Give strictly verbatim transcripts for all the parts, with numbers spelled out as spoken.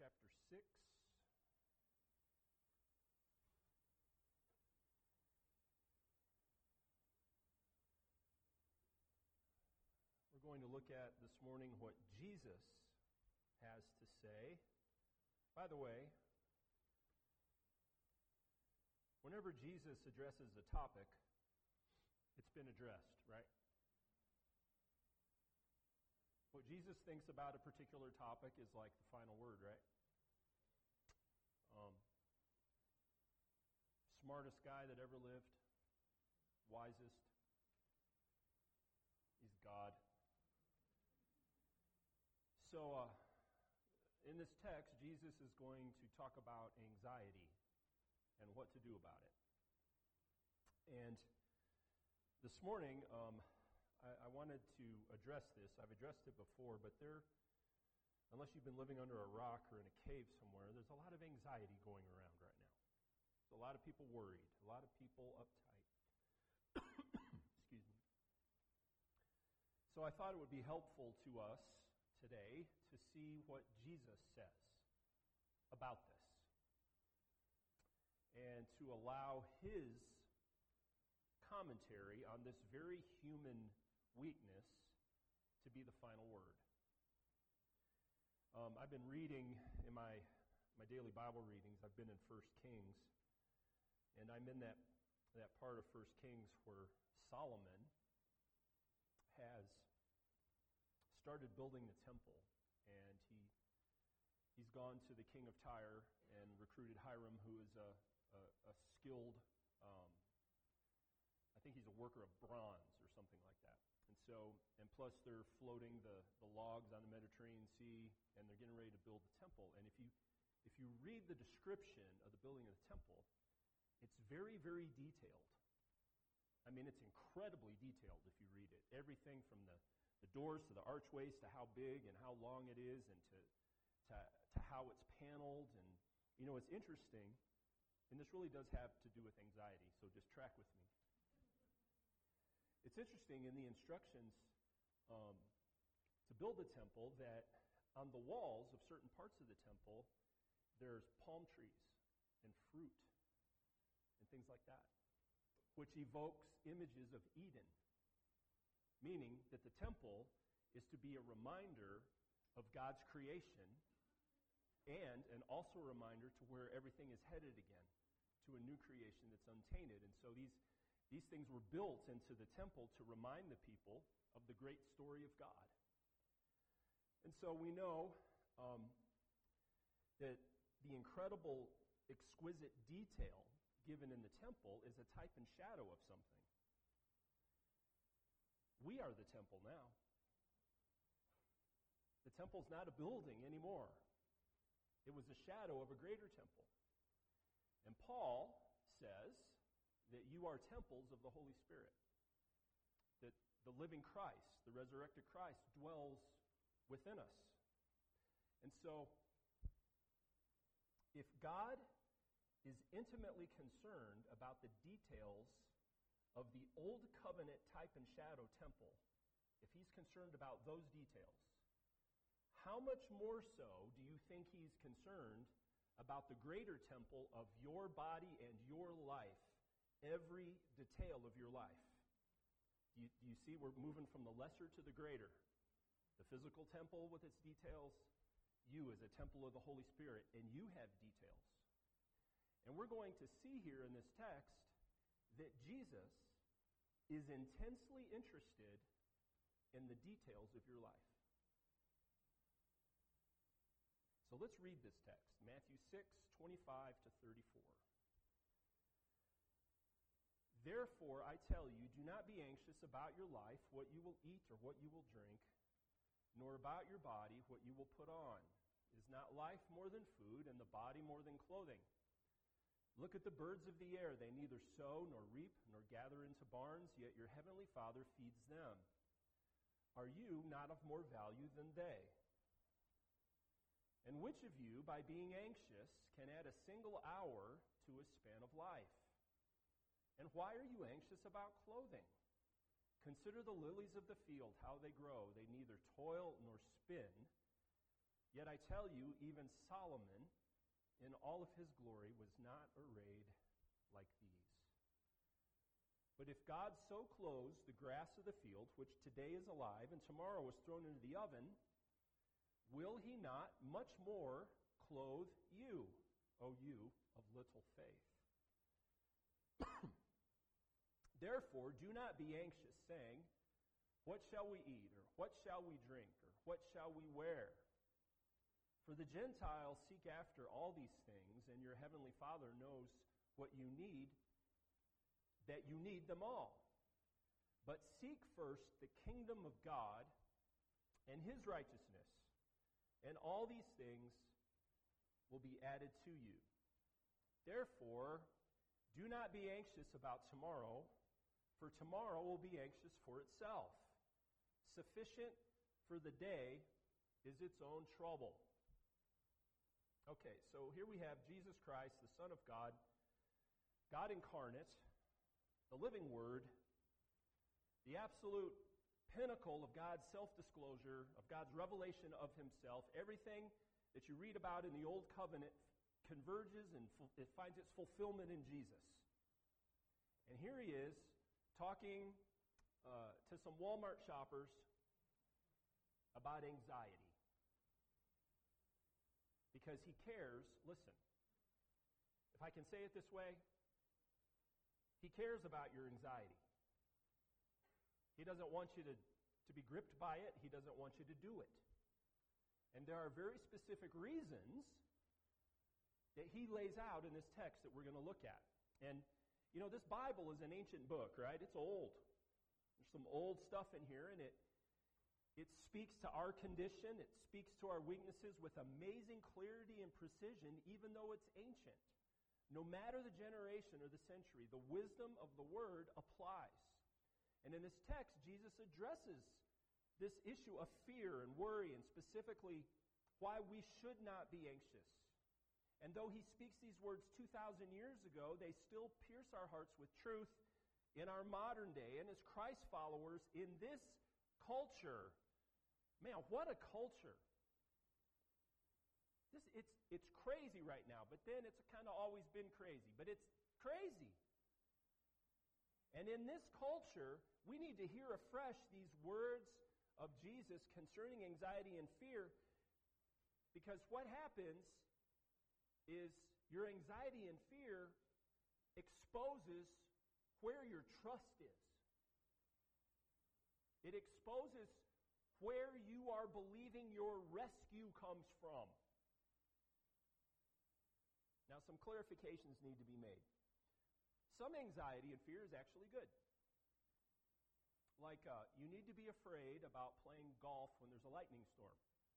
chapter six. We're going to look at this morning what Jesus has to say. By the way, whenever Jesus addresses a topic, it's been addressed, right? What Jesus thinks about a particular topic is like the final word, right? Um, smartest guy that ever lived, wisest, he's God. So, uh, in this text, Jesus is going to talk about anxiety and what to do about it. And this morning, um, I, I wanted to address this. I've addressed it before, but there, unless you've been living under a rock or in a cave somewhere, there's a lot of anxiety going around right now. There's a lot of people worried, a lot of people uptight. Excuse me. So I thought it would be helpful to us today to see what Jesus says about this and to allow his commentary on this very human weakness to be the final word. Um, I've been reading in my my daily Bible readings. I've been in First Kings, and I'm in that that part of First Kings where Solomon has started building the temple, and he he's gone to the king of Tyre and recruited Hiram, who is a a, a skilled, um, I think he's a worker of bronze or something like that. And so, and plus they're floating the, the logs on the Mediterranean Sea, and they're getting ready to build the temple. And if you if you read the description of the building of the temple, it's very, very detailed. I mean, it's incredibly detailed if you read it. Everything from the, the doors to the archways to how big and how long it is, and to, to to how it's paneled. And, you know, it's interesting, and this really does have to do with anxiety, so just track with me. It's interesting in the instructions um, to build the temple that on the walls of certain parts of the temple, there's palm trees and fruit and things like that, which evokes images of Eden, meaning that the temple is to be a reminder of God's creation and, and also a reminder to where everything is headed again, to a new creation that's untainted. And so these These things were built into the temple to remind the people of the great story of God. And so we know um, that the incredible, exquisite detail given in the temple is a type and shadow of something. We are the temple now. The temple's not a building anymore. It was a shadow of a greater temple. And Paul says that you are temples of the Holy Spirit, that the living Christ, the resurrected Christ, dwells within us. And so, if God is intimately concerned about the details of the Old Covenant type and shadow temple, if he's concerned about those details, how much more so do you think he's concerned about the greater temple of your body and your life, every detail of your life? Do you, do you see we're moving from the lesser to the greater? The physical temple with its details, you as a temple of the Holy Spirit, and you have details. And we're going to see here in this text that Jesus is intensely interested in the details of your life. So let's read this text, Matthew six, twenty-five to thirty-four. Therefore, I tell you, do not be anxious about your life, what you will eat or what you will drink, nor about your body, what you will put on. Is not life more than food, and the body more than clothing? Look at the birds of the air. They neither sow nor reap nor gather into barns, yet your heavenly Father feeds them. Are you not of more value than they? And which of you, by being anxious, can add a single hour to his span of life? And why are you anxious about clothing? Consider the lilies of the field, how they grow. They neither toil nor spin. Yet I tell you, even Solomon, in all of his glory, was not arrayed like these. But if God so clothes the grass of the field, which today is alive and tomorrow is thrown into the oven, will he not much more clothe you, O you of little faith? Therefore, do not be anxious, saying, what shall we eat, or what shall we drink, or what shall we wear? For the Gentiles seek after all these things, and your heavenly Father knows what you need, that you need them all. But seek first the kingdom of God and his righteousness, and all these things will be added to you. Therefore, do not be anxious about tomorrow, for tomorrow will be anxious for itself. Sufficient for the day is its own trouble. Okay, so here we have Jesus Christ, the Son of God, God incarnate, the living Word, the absolute pinnacle of God's self-disclosure, of God's revelation of himself. Everything that you read about in the Old Covenant converges and fu- it finds its fulfillment in Jesus. And here he is talking uh, to some Walmart shoppers about anxiety. Because he cares, listen, if I can say it this way, he cares about your anxiety. He doesn't want you to, to be gripped by it. He doesn't want you to do it. And there are very specific reasons that he lays out in this text that we're going to look at. And, you know, this Bible is an ancient book, right? It's old. There's some old stuff in here, and it It speaks to our condition. It speaks to our weaknesses with amazing clarity and precision, even though it's ancient. No matter the generation or the century, the wisdom of the Word applies. And in this text, Jesus addresses this issue of fear and worry, and specifically why we should not be anxious. And though he speaks these words two thousand years ago, they still pierce our hearts with truth in our modern day. And as Christ followers in this culture, man, what a culture. This, it's, it's crazy right now, but then it's kind of always been crazy. But it's crazy. And in this culture, we need to hear afresh these words of Jesus concerning anxiety and fear, because what happens is your anxiety and fear exposes where your trust is. It exposes where you are believing your rescue comes from. Now, some clarifications need to be made. Some anxiety and fear is actually good. Like, uh, you need to be afraid about playing golf when there's a lightning storm.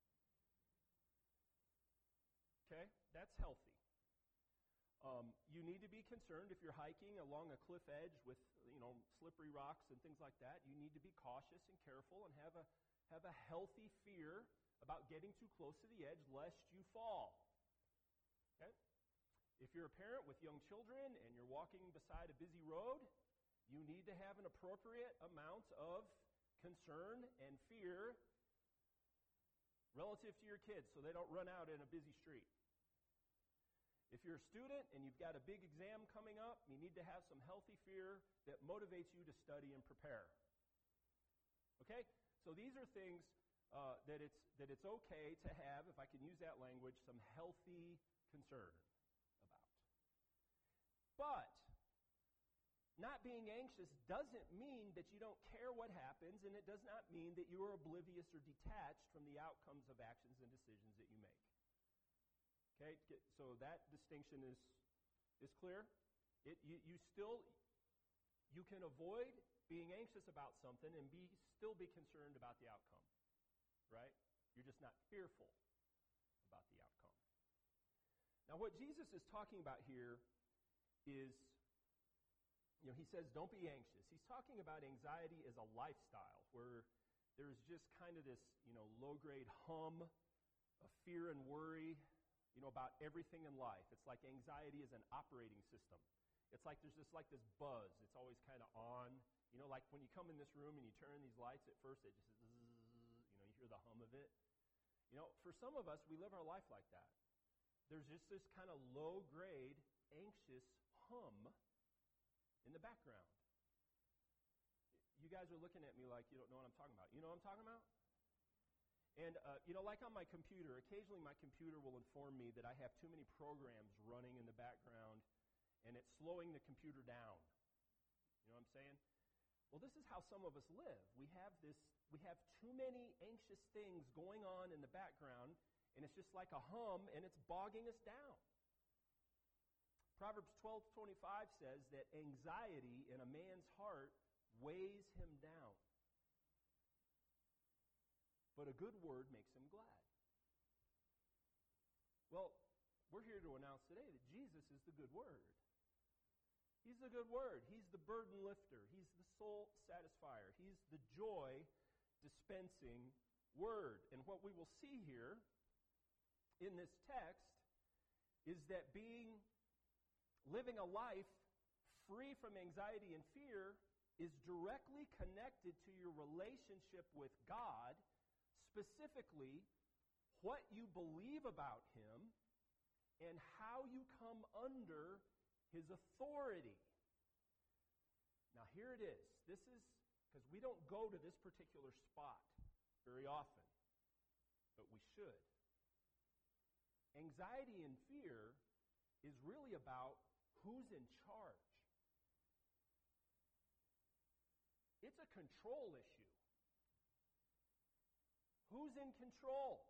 Okay? That's healthy. Um, you need to be concerned if you're hiking along a cliff edge with, you know, slippery rocks and things like that. You need to be cautious and careful and have a have a healthy fear about getting too close to the edge lest you fall. Okay? If you're a parent with young children and you're walking beside a busy road, you need to have an appropriate amount of concern and fear relative to your kids so they don't run out in a busy street. If you're a student and you've got a big exam coming up, you need to have some healthy fear that motivates you to study and prepare. Okay? So these are things uh, that it's that it's okay to have, if I can use that language, some healthy concern about. But not being anxious doesn't mean that you don't care what happens, and it does not mean that you are oblivious or detached from the outcomes of actions and decisions that you make. Okay, so that distinction is is clear. It you, you still you can avoid being anxious about something and be still be concerned about the outcome, right? You're just not fearful about the outcome. Now, what Jesus is talking about here is, you know, he says, don't be anxious. He's talking about anxiety as a lifestyle where there's just kind of this, you know, low-grade hum of fear and worry, you know, about everything in life. It's like anxiety is an operating system. It's like there's just like this buzz. It's always kind of on. You know, like when you come in this room and you turn these lights, at first it just, zzz, you know, you hear the hum of it. You know, for some of us, we live our life like that. There's just this kind of low-grade, anxious hum in the background. You guys are looking at me like you don't know what I'm talking about. You know what I'm talking about? And, uh, you know, like on my computer, occasionally my computer will inform me that I have too many programs running in the background, and it's slowing the computer down. You know what I'm saying? Well, this is how some of us live. We have this, we have too many anxious things going on in the background, and it's just like a hum, and it's bogging us down. Proverbs twelve twenty-five says that anxiety in a man's heart weighs him down, but a good word makes him glad. Well, we're here to announce today that Jesus is the good word. He's the good word. He's the burden lifter. He's the soul satisfier. He's the joy dispensing word. And what we will see here in this text is that being, living a life free from anxiety and fear is directly connected to your relationship with God, specifically what you believe about Him and how you come under His authority. Now here it is. This is, because we don't go to this particular spot very often, but we should. Anxiety and fear is really about who's in charge. It's a control issue. Who's in control?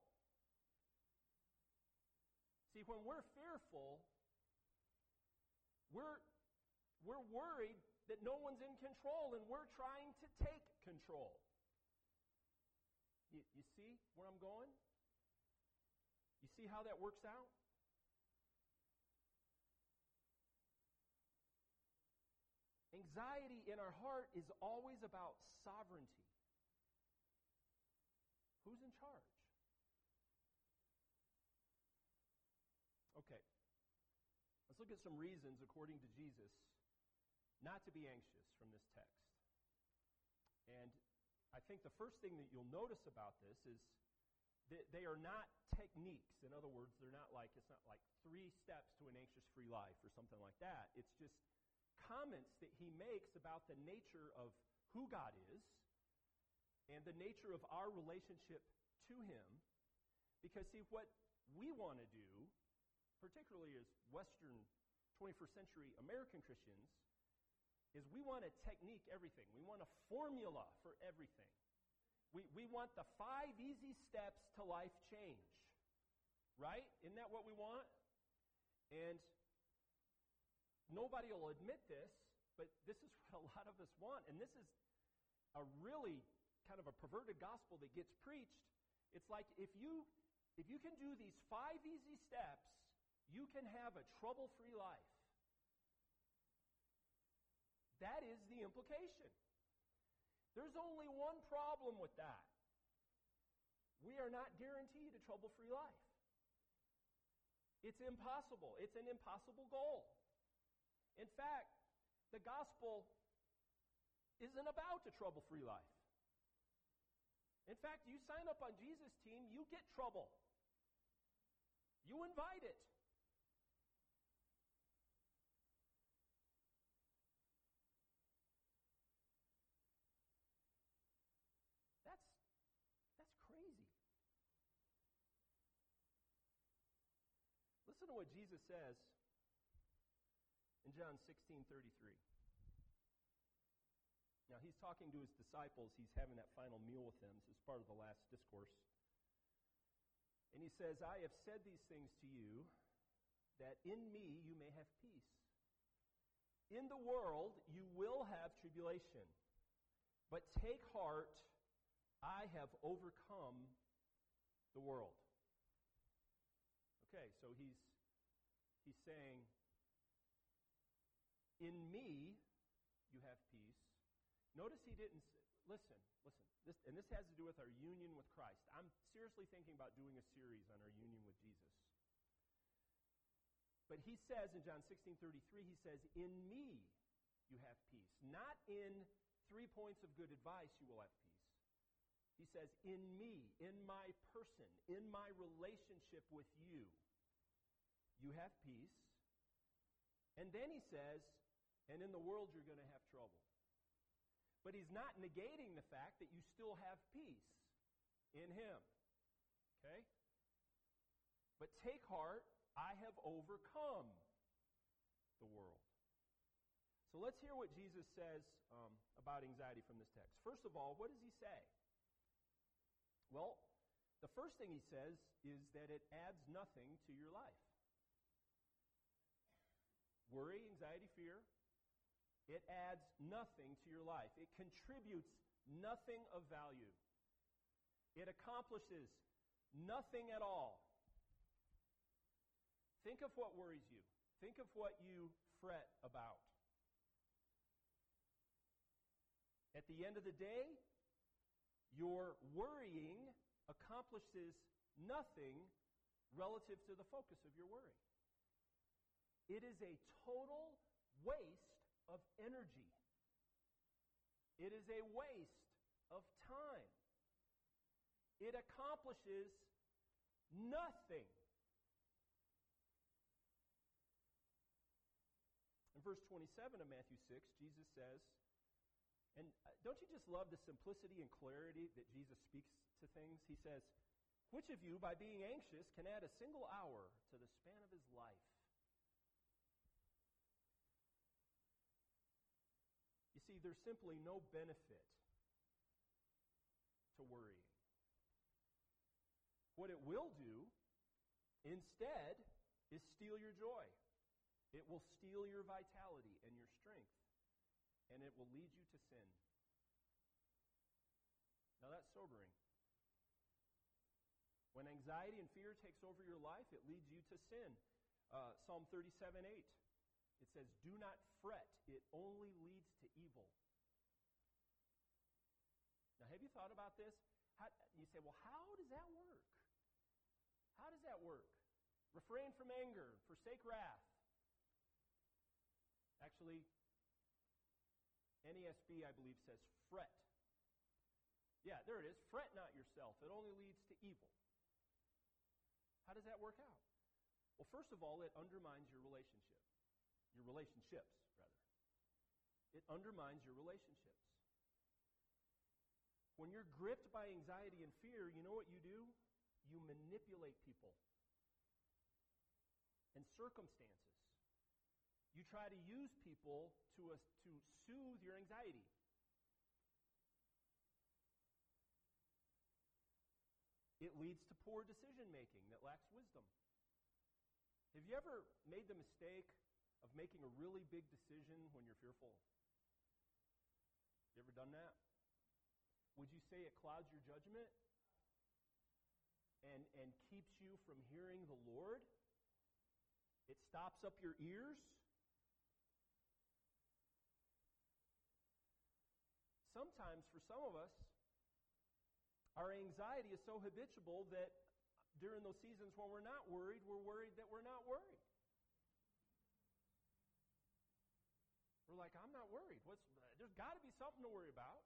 See, when we're fearful, we're, we're worried that no one's in control, and we're trying to take control. You, you see where I'm going? You see how that works out? Anxiety in our heart is always about sovereignty. Who's in charge? Okay. Let's look at some reasons, according to Jesus, not to be anxious from this text. And I think the first thing that you'll notice about this is that they are not techniques. In other words, they're not like, it's not like three steps to an anxious-free life or something like that. It's just comments that he makes about the nature of who God is and the nature of our relationship to Him. Because, see, what we want to do, particularly as Western twenty-first century American Christians, is we want to technique everything. We want a formula for everything. We, we want the five easy steps to life change. Right? Isn't that what we want? And nobody will admit this, but this is what a lot of us want. And this is a really kind of a perverted gospel that gets preached. It's like if you if you can do these five easy steps, you can have a trouble-free life. That is the implication. There's only one problem with that. We are not guaranteed a trouble-free life. It's impossible. It's an impossible goal. In fact, the gospel isn't about a trouble-free life. In fact, you sign up on Jesus' team, you get trouble. You invite it. That's, that's crazy. Listen to what Jesus says in John sixteen thirty-three. Now, he's talking to his disciples. He's having that final meal with them. This is part of the last discourse. And he says, I have said these things to you, that in me you may have peace. In the world you will have tribulation. But take heart, I have overcome the world. Okay, so he's he's saying, in me you have peace. Notice he didn't say, listen, listen, this, and this has to do with our union with Christ. I'm seriously thinking about doing a series on our union with Jesus. But he says in John sixteen thirty-three, he says, in me you have peace. Not in three points of good advice you will have peace. He says, in me, in my person, in my relationship with you, you have peace. And then he says, and in the world you're going to have trouble. But he's not negating the fact that you still have peace in him. Okay? But take heart, I have overcome the world. So let's hear what Jesus says um, about anxiety from this text. First of all, what does he say? Well, the first thing he says is that it adds nothing to your life. Worry, anxiety, fear, it adds nothing to your life. It contributes nothing of value. It accomplishes nothing at all. Think of what worries you. Think of what you fret about. At the end of the day, your worrying accomplishes nothing relative to the focus of your worry. It is a total waste of energy. It is a waste of time. It accomplishes nothing. In verse twenty-seven of Matthew six, Jesus says, and don't you just love the simplicity and clarity that Jesus speaks to things? He says, which of you, by being anxious, can add a single hour to the span of his life? You see, there's simply no benefit to worrying. What it will do, instead, is steal your joy. It will steal your vitality and your strength, and it will lead you to sin. Now that's sobering. When anxiety and fear takes over your life, it leads you to sin. Uh, Psalm thirty-seven eight. It says, do not fret, it only leads to evil. Now, have you thought about this? How, you say, well, how does that work? How does that work? Refrain from anger, forsake wrath. Actually, N A S B, I believe, says fret. Yeah, there it is. Fret not yourself. It only leads to evil. How does that work out? Well, first of all, it undermines your relationship. Your relationships, rather. It undermines your relationships. When you're gripped by anxiety and fear, you know what you do? You manipulate people and circumstances. You try to use people to, uh, to soothe your anxiety. It leads to poor decision making that lacks wisdom. Have you ever made the mistake of making a really big decision when you're fearful? You ever done that? Would you say it clouds your judgment and, and keeps you from hearing the Lord? It stops up your ears? Sometimes, for some of us, our anxiety is so habitual that during those seasons when we're not worried, we're worried that we're not worried. We're like, I'm not worried. What's, there's got to be something to worry about.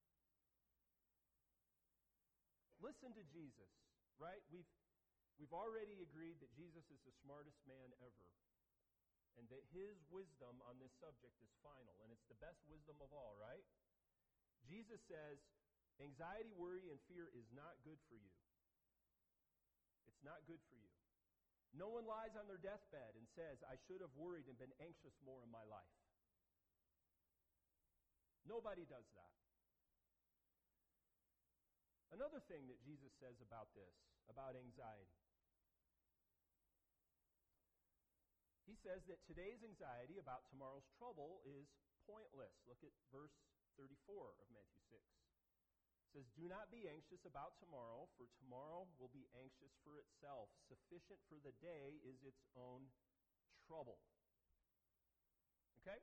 Listen to Jesus, right? We've, we've already agreed that Jesus is the smartest man ever, and that his wisdom on this subject is final, and it's the best wisdom of all, right? Jesus says, anxiety, worry, and fear is not good for you. It's not good for you. No one lies on their deathbed and says, I should have worried and been anxious more in my life. Nobody does that. Another thing that Jesus says about this, about anxiety. He says that today's anxiety about tomorrow's trouble is pointless. Look at verse thirty-four of Matthew six. It says, do not be anxious about tomorrow, for tomorrow will be anxious for itself. Sufficient for the day is its own trouble. Okay?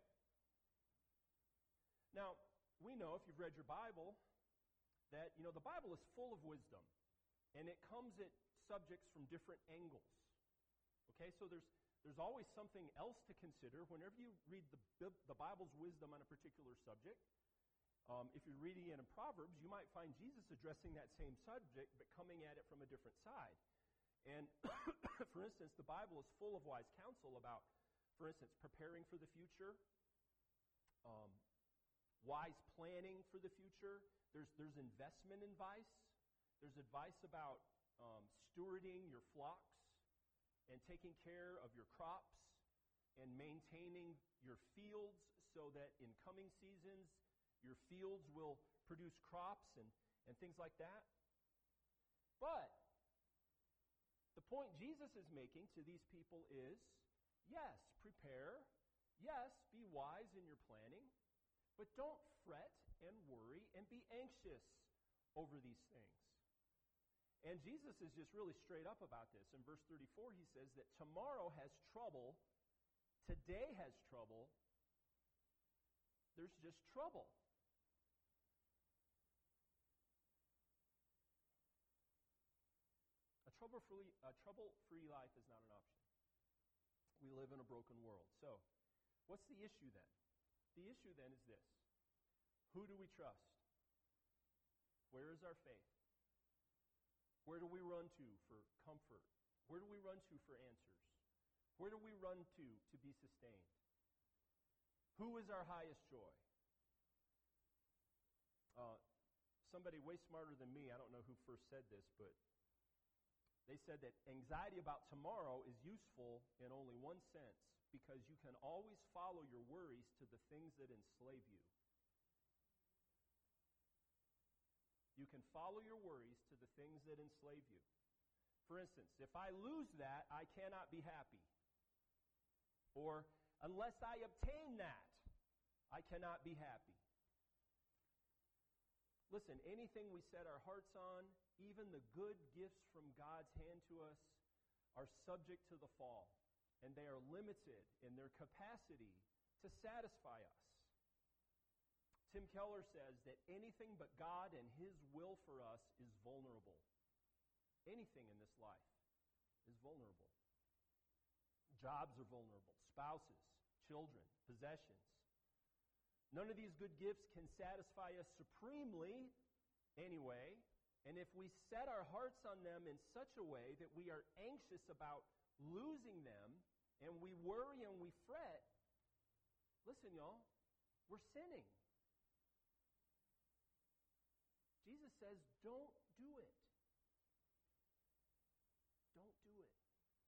Now, we know, if you've read your Bible, that, you know, the Bible is full of wisdom, and it comes at subjects from different angles. Okay, so there's there's always something else to consider whenever you read the, the Bible's wisdom on a particular subject. Um, if you're reading it in Proverbs, you might find Jesus addressing that same subject, but coming at it from a different side. And, for instance, the Bible is full of wise counsel about, for instance, preparing for the future, um, wise planning for the future. There's, there's investment advice. There's advice about um, stewarding your flocks and taking care of your crops and maintaining your fields so that in coming seasons your fields will produce crops and, and things like that. But the point Jesus is making to these people is, yes, prepare. Yes, be wise in your planning. But don't fret and worry and be anxious over these things. And Jesus is just really straight up about this. In verse thirty-four, he says that tomorrow has trouble. Today has trouble. There's just trouble. A trouble-free, a trouble-free life is not an option. We live in a broken world. So, what's the issue then? The issue then is this. Who do we trust? Where is our faith? Where do we run to for comfort? Where do we run to for answers? Where do we run to to be sustained? Who is our highest joy? Uh, somebody way smarter than me, I don't know who first said this, but they said that anxiety about tomorrow is useful in only one sense, because you can always follow your worries to the things that enslave you. You can follow your worries to the things that enslave you. For instance, if I lose that, I cannot be happy. Or, unless I obtain that, I cannot be happy. Listen, anything we set our hearts on, even the good gifts from God's hand to us, are subject to the fall. And they are limited in their capacity to satisfy us. Tim Keller says that anything but God and His will for us is vulnerable. Anything in this life is vulnerable. Jobs are vulnerable. Spouses, children, possessions. None of these good gifts can satisfy us supremely anyway. And if we set our hearts on them in such a way that we are anxious about losing them, and we worry and we fret, listen, y'all, we're sinning. Jesus says, don't do it. Don't do it.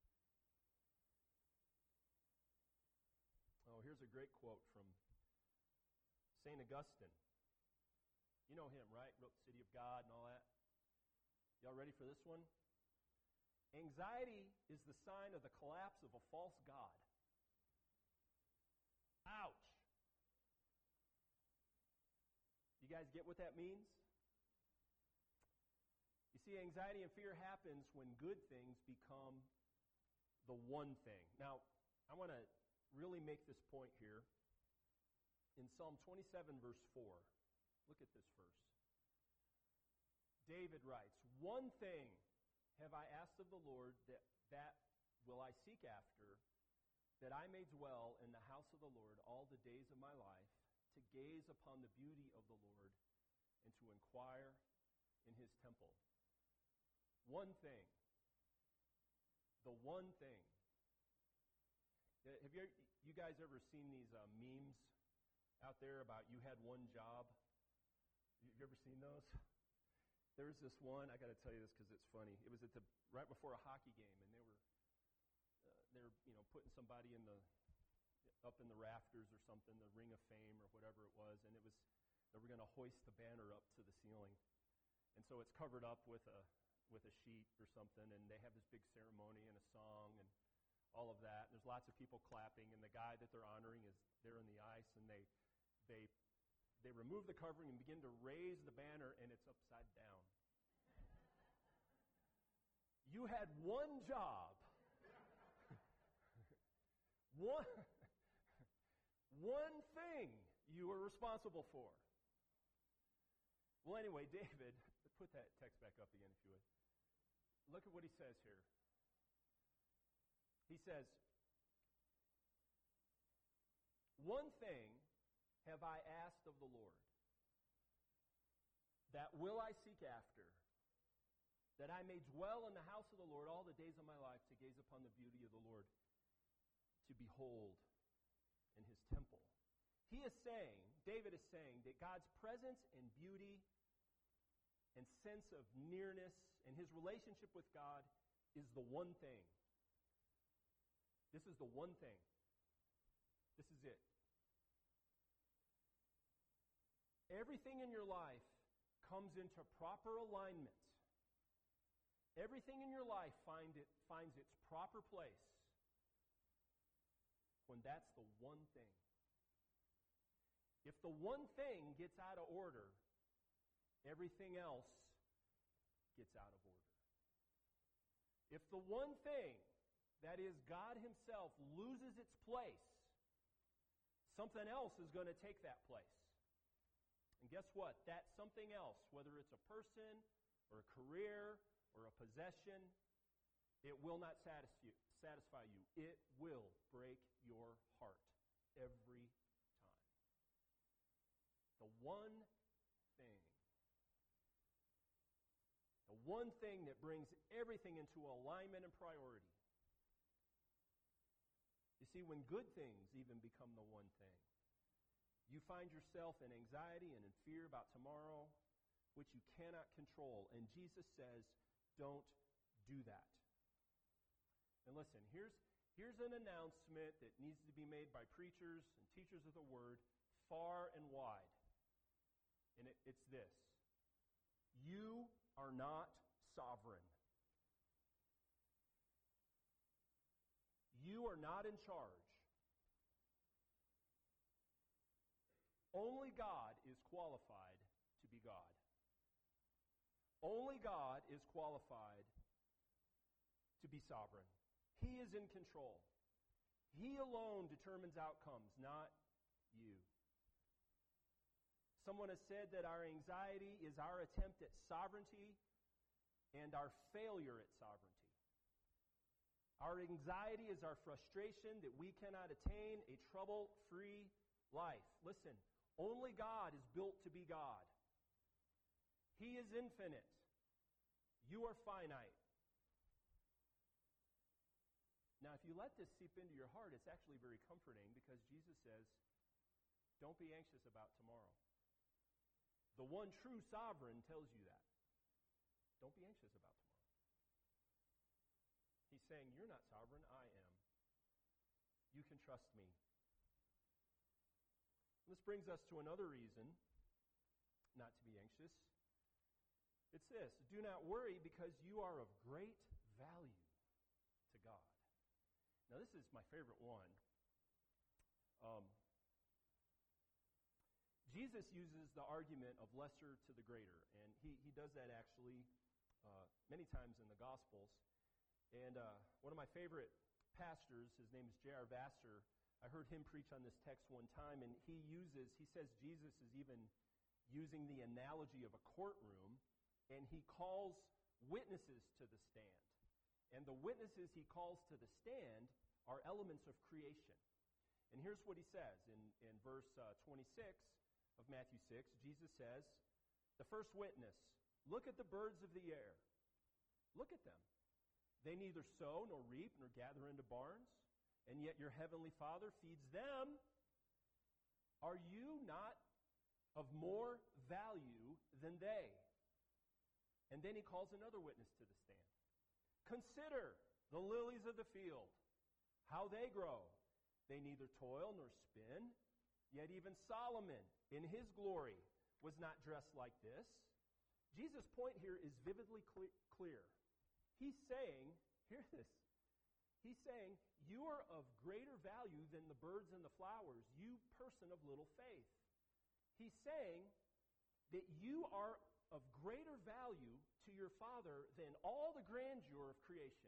Oh, here's a great quote from Saint Augustine. You know him, right? Wrote the City of God and all that. Y'all ready for this one? Anxiety is the sign of the collapse of a false god. Ouch. You guys get what that means? You see, anxiety and fear happens when good things become the one thing. Now, I want to really make this point here. In Psalm twenty-seven, verse four, look at this verse. David writes, "One thing have I asked of the Lord, that, that will I seek after, that I may dwell in the house of the Lord all the days of my life, to gaze upon the beauty of the Lord and to inquire in His temple." One thing. The one thing. Have you, you guys ever seen these uh, memes out there about you had one job? Have you ever seen those? There's this one, I got to tell you this because it's funny. It was at the right before a hockey game, and they were uh, they were you know putting somebody in the up in the rafters or something, the Ring of Fame or whatever it was, and it was they were going to hoist the banner up to the ceiling, and so it's covered up with a with a sheet or something, and they have this big ceremony and a song and all of that. And there's lots of people clapping, and the guy that they're honoring is there in the ice, and they they they remove the covering and begin to raise the banner, and it's upside down. You had one job. one, one thing you were responsible for. Well, anyway, David, put that text back up again if you would. Look at what he says here. He says, "One thing have I asked of the Lord, That will I seek after, that I may dwell in the house of the Lord all the days of my life, to gaze upon the beauty of the Lord, to behold in his temple. He is saying, David is saying, that God's presence and beauty and sense of nearness and his relationship with God is the one thing. This is the one thing. This is it. Everything in your life comes into proper alignment. Everything in your life find it, finds its proper place when that's the one thing. If the one thing gets out of order, everything else gets out of order. If the one thing, that is God himself, loses its place, something else is going to take that place. And guess what? That something else, whether it's a person or a career or a possession, it will not satisfy, satisfy you. It will break your heart every time. The one thing. The one thing that brings everything into alignment and priority. You see, when good things even become the one thing, you find yourself in anxiety and in fear about tomorrow, which you cannot control. And Jesus says, don't do that. And listen, here's, here's an announcement that needs to be made by preachers and teachers of the Word far and wide. And it, it's this. You are not sovereign. You are not in charge. Only God is qualified to be God. Only God is qualified to be sovereign. He is in control. He alone determines outcomes, not you. Someone has said that our anxiety is our attempt at sovereignty and our failure at sovereignty. Our anxiety is our frustration that we cannot attain a trouble-free life. Listen, only God is built to be God. He is infinite. You are finite. Now, if you let this seep into your heart, it's actually very comforting because Jesus says, don't be anxious about tomorrow. The one true sovereign tells you that. Don't be anxious about tomorrow. He's saying, you're not sovereign, I am. You can trust me. This brings us to another reason not to be anxious. It's this: do not worry because you are of great value to God. Now, this is my favorite one. Um, Jesus uses the argument of lesser to the greater, and he, he does that actually uh, many times in the Gospels. And uh, one of my favorite pastors, his name is J R Vassar, I heard him preach on this text one time, and he uses, he says Jesus is even using the analogy of a courtroom, and he calls witnesses to the stand. And the witnesses he calls to the stand are elements of creation. And here's what he says in, in verse uh, twenty-six of Matthew six. Jesus says, the first witness, look at the birds of the air. Look at them. They neither sow nor reap nor gather into barns, and yet your heavenly Father feeds them. Are you not of more value than they? And then he calls another witness to the stand. Consider the lilies of the field, how they grow. They neither toil nor spin, yet even Solomon in his glory was not dressed like this. Jesus' point here is vividly cle- clear. He's saying, hear this, he's saying, you are of greater value than the birds and the flowers, you person of little faith. He's saying that you are of greater value to your Father than all the grandeur of creation.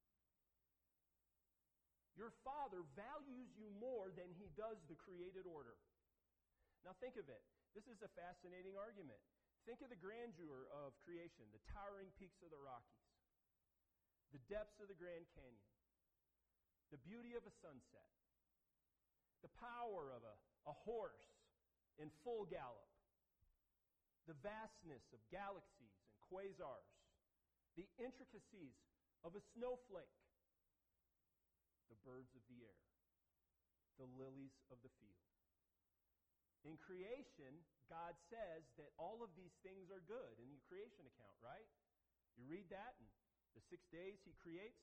Your Father values you more than he does the created order. Now think of it. This is a fascinating argument. Think of the grandeur of creation, the towering peaks of the Rockies, the depths of the Grand Canyon, the beauty of a sunset, the power of a, a horse in full gallop, the vastness of galaxies and quasars, the intricacies of a snowflake, the birds of the air, the lilies of the field. In creation, God says that all of these things are good in the creation account, right? You read that, and the six days he creates,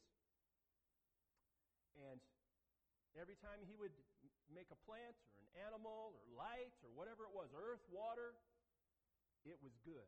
and every time he would make a plant or an animal or light or whatever it was, earth, water, it was good.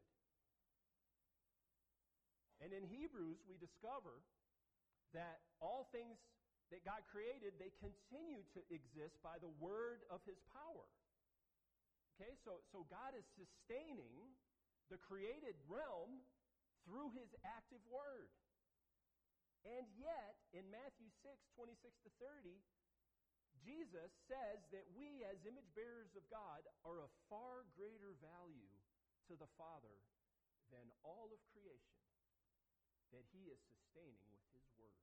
And in Hebrews, we discover that all things that God created, they continue to exist by the word of his power. Okay, so, so God is sustaining the created realm through his active word. And yet, in Matthew six, twenty-six to thirty, Jesus says that we, as image bearers of God, are of far greater value to the Father than all of creation that he is sustaining with his word.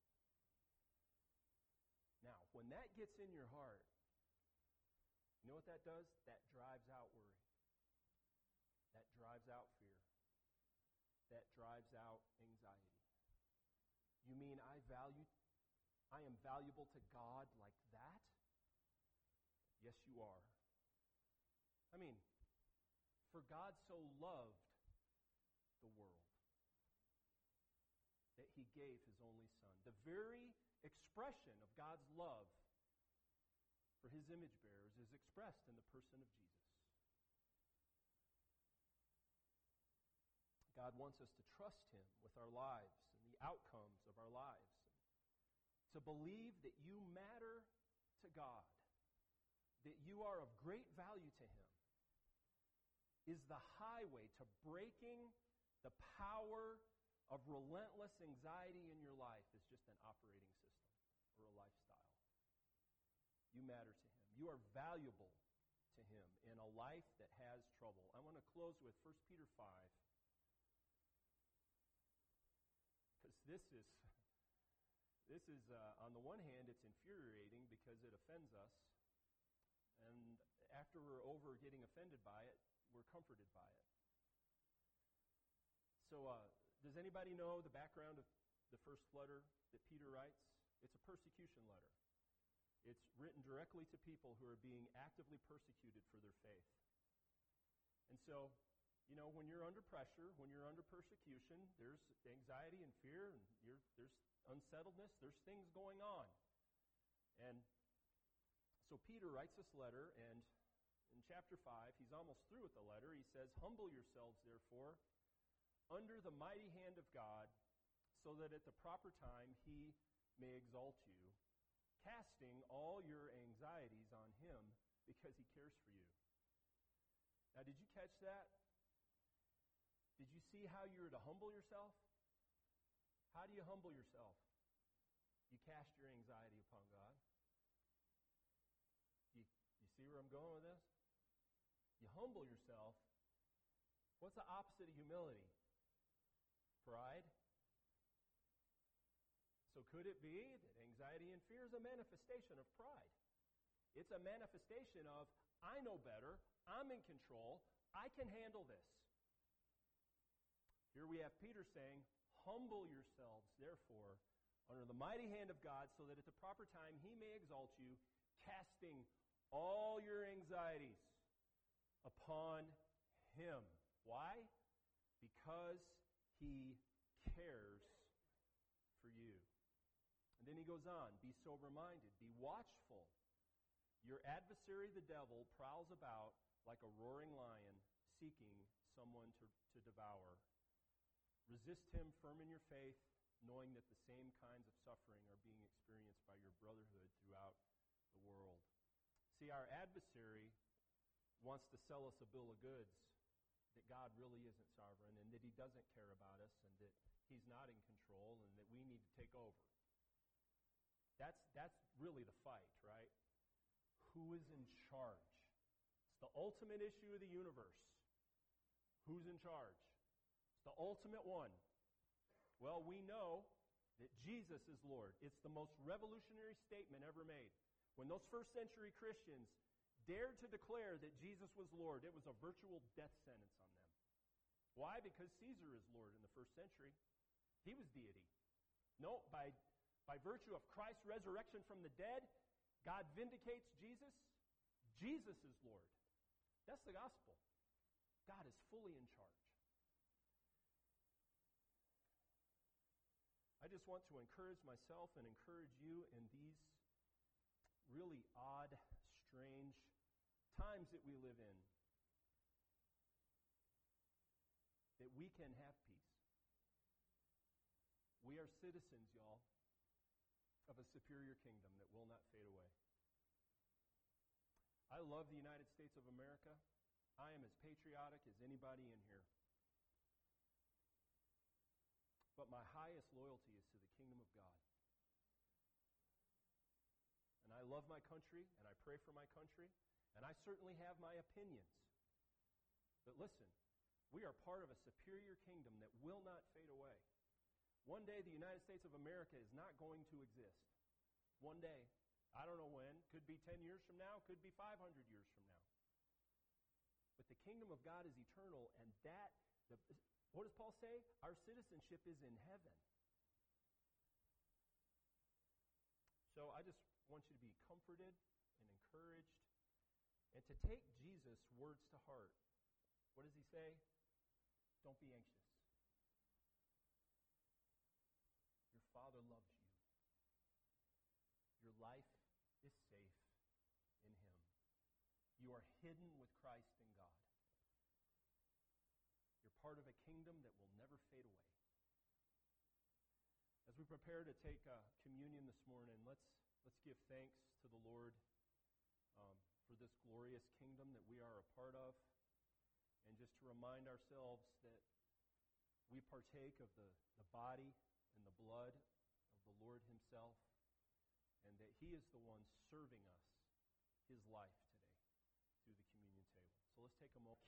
Now, when that gets in your heart, you know what that does? That drives out worry. That drives out fear. That drives out anxiety. You mean I value, I am valuable to God like that? Yes, you are. I mean, for God so loved the world that he gave his only Son. The very expression of God's love for his image bearers is expressed in the person of Jesus. God wants us to trust him with our lives and the outcomes of our lives. To believe that you matter to God, that you are of great value to him, is the highway to breaking the power of relentless anxiety in your life is just an operating system or a lifestyle. You matter to him. You are valuable to him in a life that has trouble. I want to close with First Peter five. Because this is, this is uh, on the one hand, it's infuriating because it offends us. And after we're over getting offended by it, we're comforted by it. So, uh, does anybody know the background of the first letter that Peter writes? It's a persecution letter. It's written directly to people who are being actively persecuted for their faith. And so, you know, when you're under pressure, when you're under persecution, there's anxiety and fear, and you're, there's unsettledness, there's things going on. And so Peter writes this letter, and in chapter five, he's almost through with the letter. He says, "Humble yourselves, therefore, under the mighty hand of God, so that at the proper time he may exalt you, casting all your anxieties on him because he cares for you." Now, did you catch that? Did you see how you're to humble yourself? How do you humble yourself? You cast your anxiety upon God. You, you see where I'm going with this? You humble yourself. What's the opposite of humility? Pride. So could it be that anxiety and fear is a manifestation of pride? It's a manifestation of, I know better, I'm in control, I can handle this. Here we have Peter saying, humble yourselves, therefore, under the mighty hand of God, so that at the proper time he may exalt you, casting all your anxieties upon him. Why? Because he cares for you. And then he goes on, be sober-minded, be watchful. Your adversary, the devil, prowls about like a roaring lion, seeking someone to, to devour. Resist him firm in your faith, knowing that the same kinds of suffering are being experienced by your brotherhood throughout the world. See, our adversary wants to sell us a bill of goods that God really isn't sovereign, and that he doesn't care about us, and that he's not in control, and that we need to take over. That's, that's really the fight, right? Who is in charge? It's the ultimate issue of the universe. Who's in charge? It's the ultimate one. Well, we know that Jesus is Lord. It's the most revolutionary statement ever made. When those first century Christians dared to declare that Jesus was Lord, it was a virtual death sentence on them. Why? Because Caesar is Lord in the first century. He was deity. No, by, by virtue of Christ's resurrection from the dead, God vindicates Jesus. Jesus is Lord. That's the gospel. God is fully in charge. I just want to encourage myself and encourage you in these really odd, strange times that we live in, that we can have peace. We are citizens, y'all, of a superior kingdom that will not fade away. I love the United States of America. I am as patriotic as anybody in here. But my highest loyalty is to the kingdom of God. And I love my country, and I pray for my country, and I certainly have my opinions. But listen, we are part of a superior kingdom that will not fade away. One day, the United States of America is not going to exist. One day. I don't know when. Could be ten years from now. Could be five hundred years from now. But the kingdom of God is eternal, and that, the, what does Paul say? Our citizenship is in heaven. So I just want you to be comforted and encouraged, and to take Jesus' words to heart. What does he say? Don't be anxious. Your Father loves you. Your life is safe in Him. You are hidden with Christ in God. You're part of a kingdom that will never fade away. As we prepare to take uh, communion this morning, let's let's give thanks to the Lord um, for this glorious kingdom that we are a part of, and just to remind ourselves that we partake of the, the body and the blood of the Lord Himself, and that He is the one serving us His life today through the communion table. So let's take a moment.